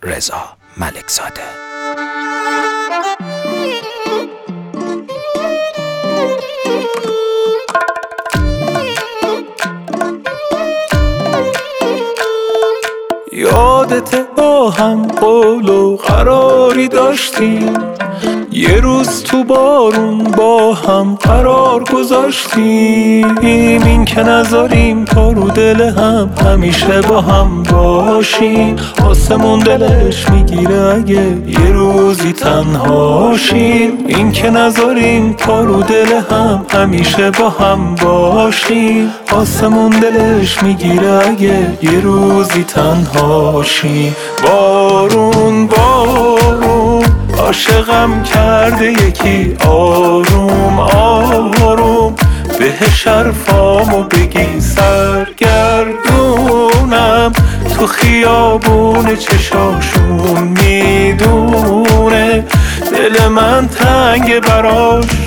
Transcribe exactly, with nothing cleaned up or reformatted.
رضا ملکزاده. یادت با هم قول و قراری داشتیم، یه روز تو بارون با هم قرار گذاشتیم، این که نذاریم تا رو دل هم همیشه با هم باشیم. آسمون دلش میگیره اگه یه روزی تنهاشیم، این که نذاریم تا رو دل هم همیشه با هم باشیم. آسمون دلش میگیره اگه یه روزی تنهاشیم. بارون بارون عاشقم کرده یکی، آروم آروم بهش حرفامو بگی، سرگردونم تو خیابون چشاشون، میدونه دل من تنگ براش،